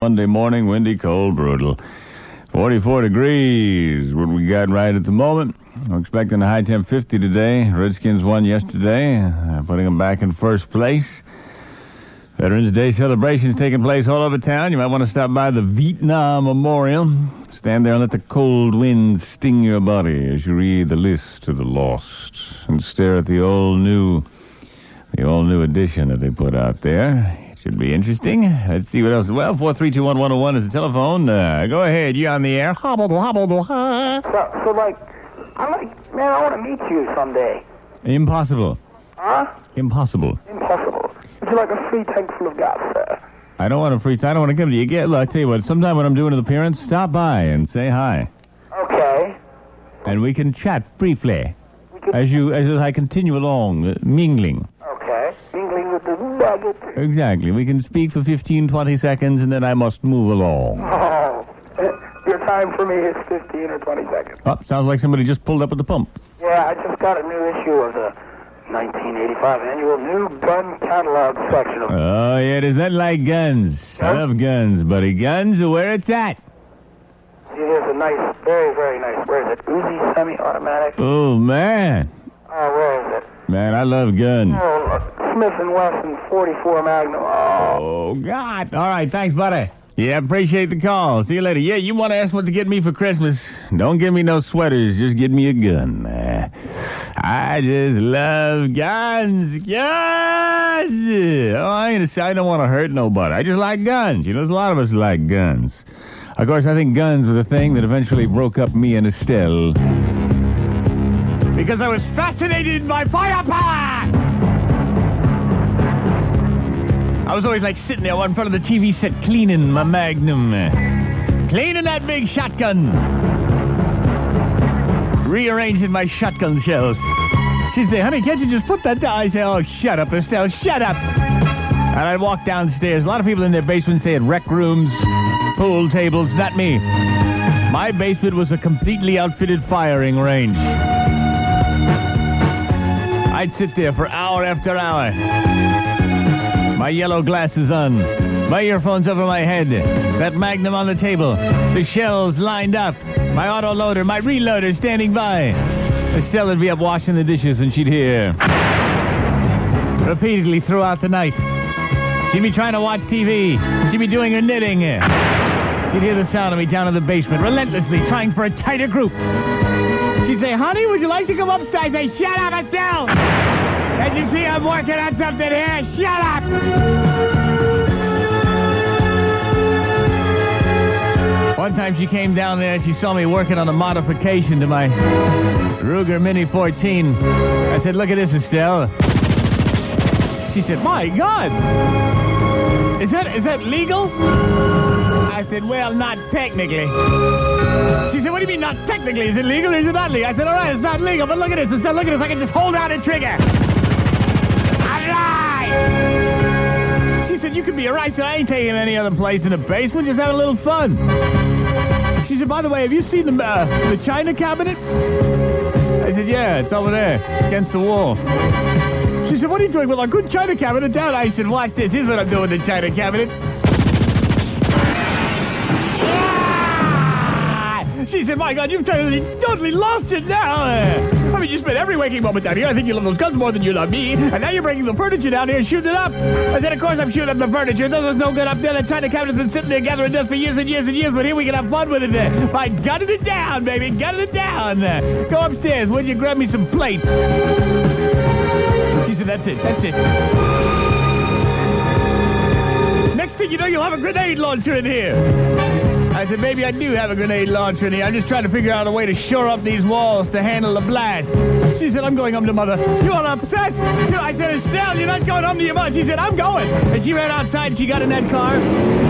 Monday morning, windy, cold, brutal. 44 degrees, what we got right at the moment. I'm expecting a high temp 50 today. Redskins won yesterday, putting them back in first place. Veterans Day celebrations taking place all over town. You might want to stop by the Vietnam Memorial. Stand there and let the cold wind sting your body as you read the list of the lost and stare at the all-new edition that they put out there. It should be interesting. Let's see what else. Well, 4321101 is the telephone. Go ahead. You're on the air. Hobble. Man, I want to meet you someday. Impossible. Huh? Impossible. Would you like a free tank full of gas, sir? I don't want a free time. I don't want to come to you. Look, I tell you what, sometime when I'm doing an appearance, stop by and say hi. Okay. And we can chat briefly as I continue along, mingling. Okay. Mingling with the nugget. Exactly. We can speak for 15, 20 seconds, and then I must move along. Oh, your time for me is 15 or 20 seconds. Oh, sounds like somebody just pulled up at the pumps. Yeah, I just got a new issue of the 1985 annual new gun catalog section of... Oh, yeah, does that like guns? Huh? I love guns, buddy. Guns are where it's at. See, there's a nice, very, very nice, where is it? Uzi semi-automatic? Oh, man. Oh, where is it? Man, I love guns. Oh, look, Smith & Wesson 44 Magnum. Oh, God. All right, thanks, buddy. Yeah, appreciate the call. See you later. Yeah, you want to ask what to get me for Christmas? Don't give me no sweaters. Just get me a gun. I just love guns. Guns! Oh, I ain't gonna say I don't want to hurt nobody. I just like guns. You know, there's a lot of us like guns. Of course, I think guns were the thing that eventually broke up me and Estelle. Because I was fascinated by firepower! I was always like sitting there in front of the TV set cleaning my Magnum. Cleaning that big shotgun. Rearranging my shotgun shells. She'd say, honey, can't you just put that down? I say, oh, shut up, Estelle, shut up. And I'd walk downstairs. A lot of people in their basements, they had rec rooms, pool tables. Not me. My basement was a completely outfitted firing range. I'd sit there for hour after hour. My yellow glasses on, my earphones over my head, that Magnum on the table, the shells lined up, my autoloader, my reloader standing by. Estelle would be up washing the dishes and she'd hear repeatedly throughout the night. She'd be trying to watch TV. She'd be doing her knitting. She'd hear the sound of me down in the basement, relentlessly trying for a tighter group. She'd say, honey, would you like to come upstairs? I say, shut up, Estelle! Can't you see I'm working on something here? Shut up! One time she came down there and she saw me working on a modification to my Ruger Mini 14. I said, look at this, Estelle. She said, my God! Is that legal? I said, well, not technically. She said, what do you mean not technically? Is it legal or is it not legal? I said, all right, it's not legal, but look at this. Estelle, look at this. I can just hold down a trigger. She said, you can be a right. I said, I ain't taking any other place in the basement, just having a little fun. She said, by the way, have you seen the china cabinet? I said, yeah, it's over there, against the wall. She said, what are you doing with our good china cabinet down? I said, watch this. Here's what I'm doing with the china cabinet. She said, my God, you've totally lost it now. I mean, you spent every waking moment down here. I think you love those guns more than you love me. And now you're bringing the furniture down here and shooting it up. I said, of course I'm shooting up the furniture. Those was no good up there. The China cabinet's been sitting there gathering dust for years and years and years. But here we can have fun with it. By gutting it down, baby. Gutting it down. Go upstairs. Would you grab me some plates? She said, that's it. That's it. Next thing you know, you'll have a grenade launcher in here. I said, maybe I do have a grenade launcher in here. I'm just trying to figure out a way to shore up these walls to handle the blast. She said, I'm going home to Mother. You all upset? I said, Estelle, you're not going home to your mother. She said, I'm going. And she ran outside and she got in that car.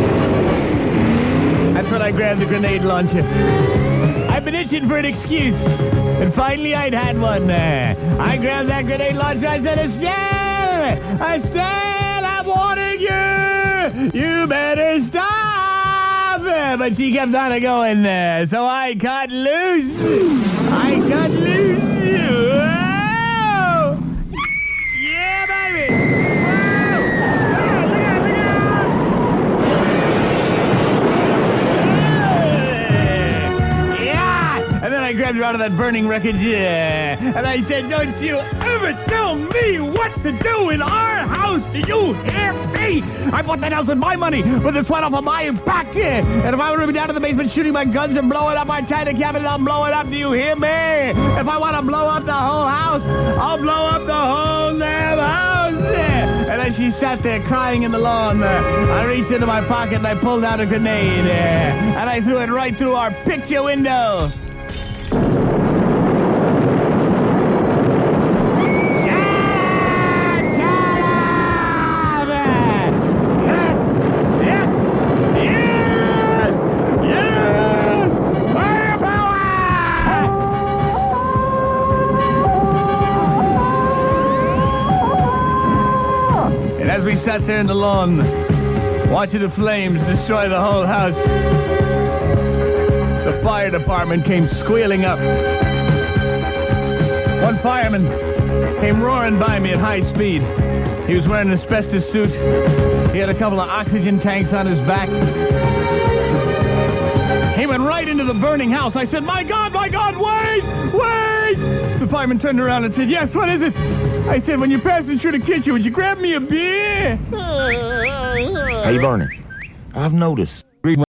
That's when I grabbed the grenade launcher. I've been itching for an excuse. And finally I'd had one. I grabbed that grenade launcher. I said, Estelle, I'm warning you. You better stop. But she kept on going, so I cut loose. Whoa! Yeah, baby! Whoa! Look out! grabbed her out of that burning wreckage, and I said, don't you ever tell me what to do in our house, do you hear me? I bought that house with my money, with the sweat off of my back, and if I want to be down in the basement shooting my guns and blowing up our China cabinet, I'll blow it up, do you hear me? If I want to blow up the whole house, I'll blow up the whole damn house. And as she sat there crying in the lawn, I reached into my pocket and I pulled out a grenade, and I threw it right through our picture window. As we sat there in the lawn, watching the flames destroy the whole house, the fire department came squealing up. One fireman came roaring by me at high speed. He was wearing an asbestos suit. He had a couple of oxygen tanks on his back. He went right into the burning house. I said, my God, wait! The fireman turned around and said, yes, what is it? I said, when you're passing through the kitchen, would you grab me a beer? How you burning? I've noticed.